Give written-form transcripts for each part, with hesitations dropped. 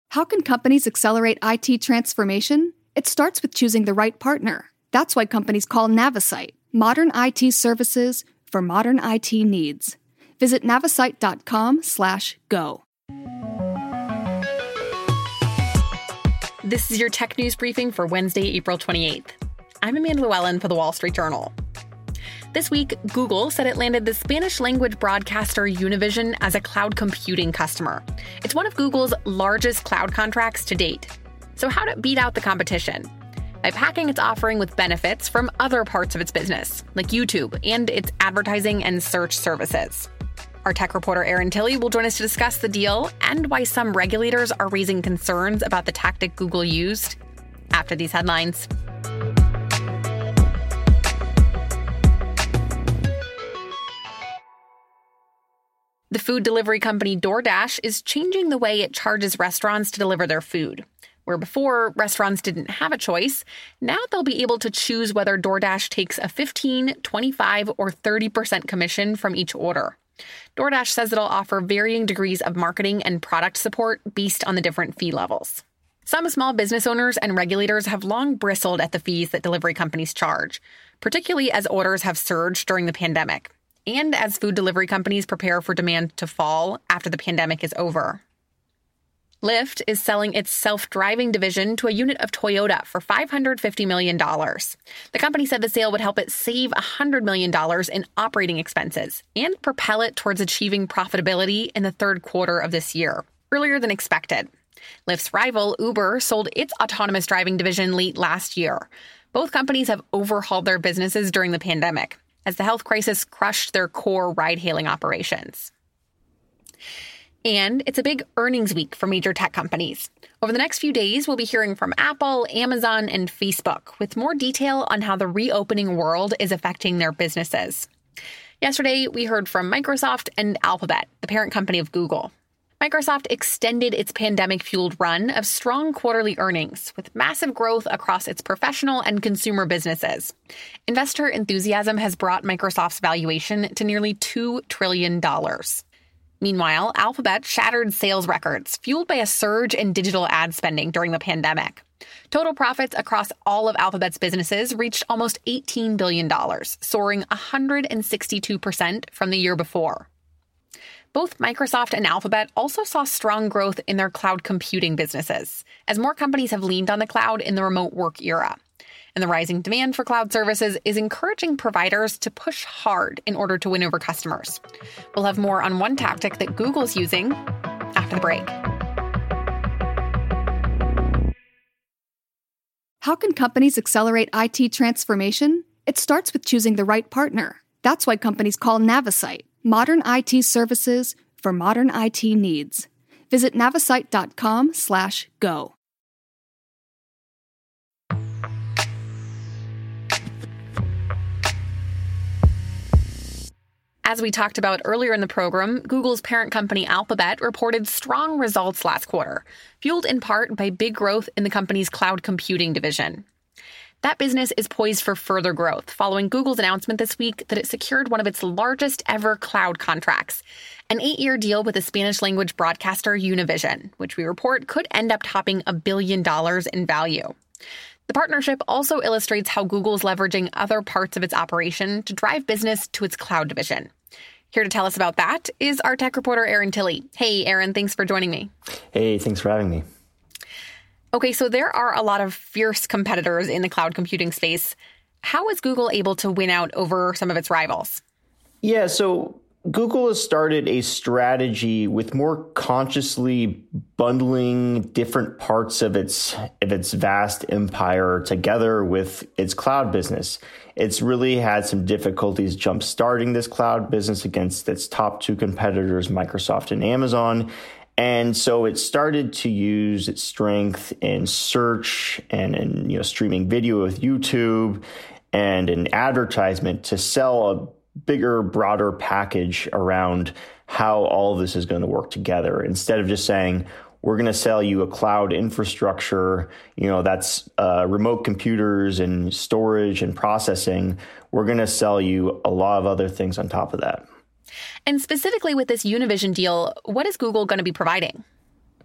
How can companies accelerate IT transformation? It starts with choosing the right partner. That's why companies call Navisite, modern IT services for modern IT needs. Visit navisite.com/go. This is your tech news briefing for Wednesday, April 28th. I'm Amanda Llewellyn for The Wall Street Journal. This week, Google said it landed the Spanish-language broadcaster Univision as a cloud computing customer. It's one of Google's largest cloud contracts to date. So how'd it beat out the competition? By packing its offering with benefits from other parts of its business, like YouTube and its advertising and search services. Our tech reporter Erin Tilley will join us to discuss the deal and why some regulators are raising concerns about the tactic Google used after these headlines. The food delivery company DoorDash is changing the way it charges restaurants to deliver their food. Where before, restaurants didn't have a choice, now they'll be able to choose whether DoorDash takes a 15, 25, or 30% commission from each order. DoorDash says it'll offer varying degrees of marketing and product support based on the different fee levels. Some small business owners and regulators have long bristled at the fees that delivery companies charge, particularly as orders have surged during the pandemic, and as food delivery companies prepare for demand to fall after the pandemic is over. Lyft is selling its self-driving division to a unit of Toyota for $550 million. The company said the sale would help it save $100 million in operating expenses and propel it towards achieving profitability in the third quarter of this year, earlier than expected. Lyft's rival, Uber, sold its autonomous driving division late last year. Both companies have overhauled their businesses during the pandemic, as the health crisis crushed their core ride-hailing operations. And it's a big earnings week for major tech companies. Over the next few days, we'll be hearing from Apple, Amazon, and Facebook, with more detail on how the reopening world is affecting their businesses. Yesterday, we heard from Microsoft and Alphabet, the parent company of Google. Microsoft extended its pandemic-fueled run of strong quarterly earnings, with massive growth across its professional and consumer businesses. Investor enthusiasm has brought Microsoft's valuation to nearly $2 trillion. Meanwhile, Alphabet shattered sales records, fueled by a surge in digital ad spending during the pandemic. Total profits across all of Alphabet's businesses reached almost $18 billion, soaring 162% from the year before. Both Microsoft and Alphabet also saw strong growth in their cloud computing businesses, as more companies have leaned on the cloud in the remote work era. And the rising demand for cloud services is encouraging providers to push hard in order to win over customers. We'll have more on one tactic that Google's using after the break. How can companies accelerate IT transformation? It starts with choosing the right partner. That's why companies call Navisite, modern IT services for modern IT needs. Visit navisite.com/go. As we talked about earlier in the program, Google's parent company Alphabet reported strong results last quarter, fueled in part by big growth in the company's cloud computing division. That business is poised for further growth following Google's announcement this week that it secured one of its largest ever cloud contracts, an 8-year deal with the Spanish-language broadcaster Univision, which we report could end up topping $1 billion in value. The partnership also illustrates how Google's leveraging other parts of its operation to drive business to its cloud division. Here to tell us about that is our tech reporter, Erin Tilley. Hey, Erin, thanks for joining me. Hey, thanks for having me. Okay, so there are a lot of fierce competitors in the cloud computing space. How is Google able to win out over some of its rivals? Yeah, so Google has started a strategy with more consciously bundling different parts of its vast empire together with its cloud business. It's really had some difficulties jump-starting this cloud business against its top two competitors, Microsoft and Amazon. And so it started to use its strength in search and in streaming video with YouTube and in advertisement to sell a bigger, broader package around how all of this is going to work together. Instead of just saying, we're going to sell you a cloud infrastructure, that's remote computers and storage and processing. We're going to sell you a lot of other things on top of that. And specifically with this Univision deal, what is Google going to be providing?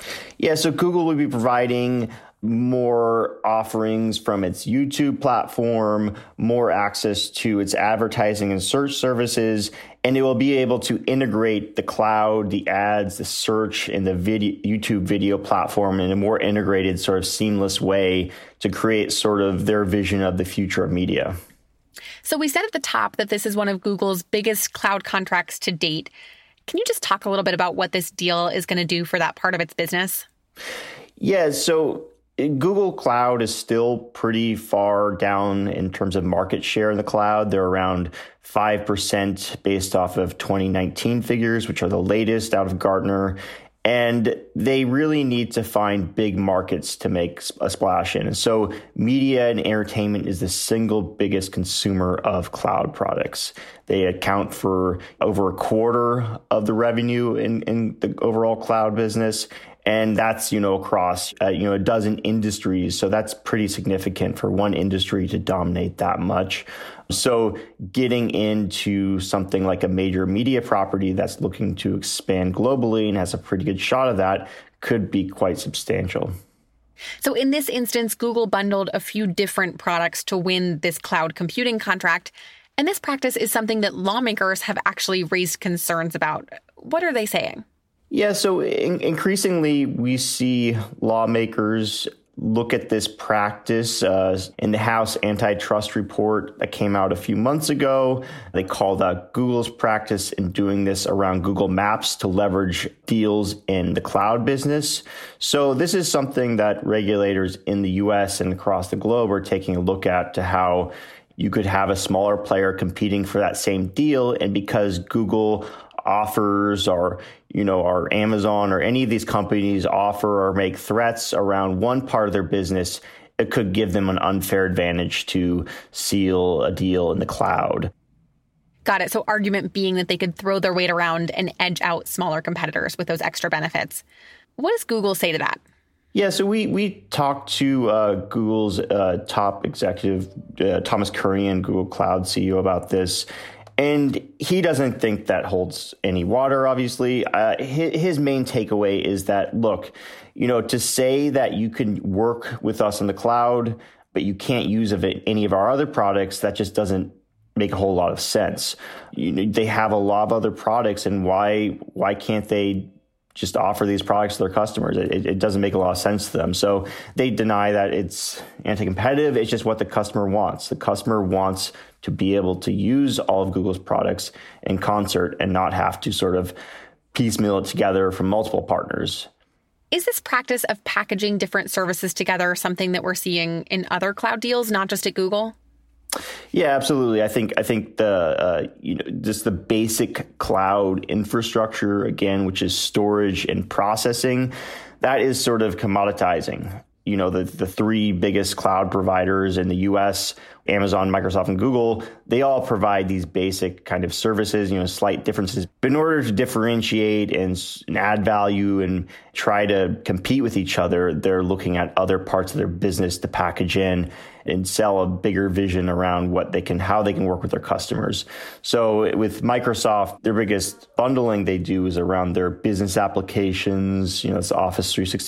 Yeah, so Google will be providing more offerings from its YouTube platform, more access to its advertising and search services, and it will be able to integrate the cloud, the ads, the search, and the YouTube video platform in a more integrated, sort of seamless way to create sort of their vision of the future of media. So we said at the top that this is one of Google's biggest cloud contracts to date. Can you just talk a little bit about what this deal is going to do for that part of its business? Yeah, so Google Cloud is still pretty far down in terms of market share in the cloud. They're around 5% based off of 2019 figures, which are the latest out of Gartner. And they really need to find big markets to make a splash in. And so media and entertainment is the single biggest consumer of cloud products. They account for over a quarter of the revenue in the overall cloud business. And that's, across, a dozen industries. So that's pretty significant for one industry to dominate that much. So getting into something like a major media property that's looking to expand globally and has a pretty good shot of that could be quite substantial. So in this instance, Google bundled a few different products to win this cloud computing contract. And this practice is something that lawmakers have actually raised concerns about. What are they saying? Yeah, so increasingly we see lawmakers look at this practice in the House antitrust report that came out a few months ago. They called out Google's practice in doing this around Google Maps to leverage deals in the cloud business. So this is something that regulators in the U.S. and across the globe are taking a look at to how you could have a smaller player competing for that same deal. And because Google offers or Amazon or any of these companies offer or make threats around one part of their business, it could give them an unfair advantage to seal a deal in the cloud. Got it. So argument being that they could throw their weight around and edge out smaller competitors with those extra benefits. What does Google say to that? Yeah, so we talked to Google's top executive, Thomas Kurian, Google Cloud CEO, about this. And he doesn't think that holds any water, obviously. His main takeaway is that, look, to say that you can work with us in the cloud, but you can't use any of our other products, that just doesn't make a whole lot of sense. They have a lot of other products, and why can't they just offer these products to their customers? It doesn't make a lot of sense to them. So they deny that it's anti-competitive. It's just what the customer wants. The customer wants to be able to use all of Google's products in concert and not have to sort of piecemeal it together from multiple partners. Is this practice of packaging different services together something that we're seeing in other cloud deals, not just at Google? Yeah, absolutely. I think the just the basic cloud infrastructure, again, which is storage and processing, that is sort of commoditizing. The three biggest cloud providers in the US, Amazon, Microsoft, and Google, they all provide these basic kind of services, slight differences. But in order to differentiate and add value and try to compete with each other, they're looking at other parts of their business to package in and sell a bigger vision around how they can work with their customers. So with Microsoft, their biggest bundling they do is around their business applications, it's Office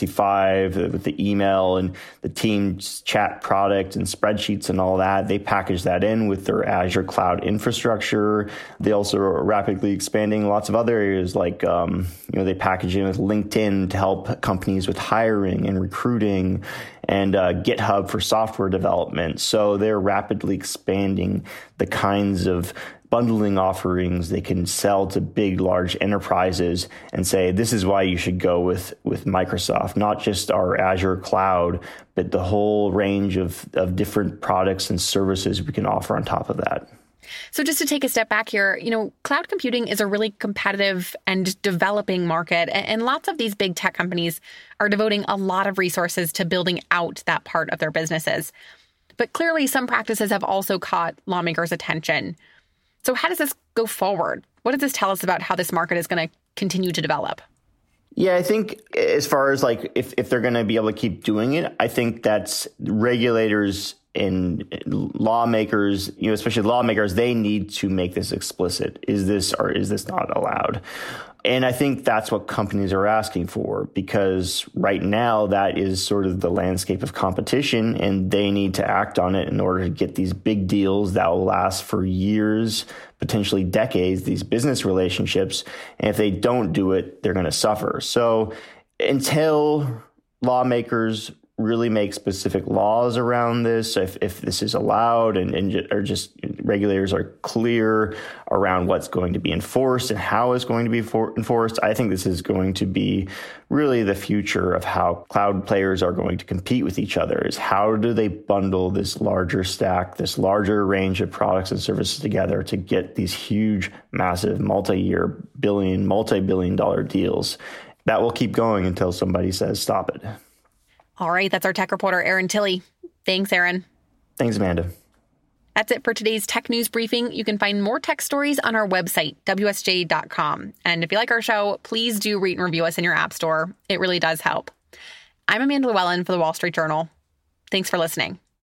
365 with the email and the Teams chat product and spreadsheets and all that. They package that in with their Azure cloud infrastructure. They also are rapidly expanding lots of other areas like, they package in with LinkedIn to help companies with hiring and recruiting, and GitHub for software development. So they're rapidly expanding the kinds of bundling offerings they can sell to big, large enterprises and say, this is why you should go with Microsoft, not just our Azure cloud, but the whole range of different products and services we can offer on top of that. So just to take a step back here, cloud computing is a really competitive and developing market, and lots of these big tech companies are devoting a lot of resources to building out that part of their businesses. But clearly, some practices have also caught lawmakers' attention. So how does this go forward? What does this tell us about how this market is going to continue to develop? Yeah, I think as far as if they're going to be able to keep doing it, I think that's regulators lawmakers, especially lawmakers, they need to make this explicit. Is this or is this not allowed? And I think that's what companies are asking for, because right now that is sort of the landscape of competition, and they need to act on it in order to get these big deals that will last for years, potentially decades, these business relationships. And if they don't do it, they're going to suffer. So until lawmakers really make specific laws around this, if this is allowed or just regulators are clear around what's going to be enforced and how it's going to be enforced, I think this is going to be really the future of how cloud players are going to compete with each other, is how do they bundle this larger stack, this larger range of products and services together to get these huge, massive, multi-year, multi-billion dollar deals that will keep going until somebody says stop it. All right, that's our tech reporter, Aaron Tilley. Thanks, Aaron. Thanks, Amanda. That's it for today's Tech News Briefing. You can find more tech stories on our website, WSJ.com. And if you like our show, please do rate and review us in your app store. It really does help. I'm Amanda Llewellyn for the Wall Street Journal. Thanks for listening.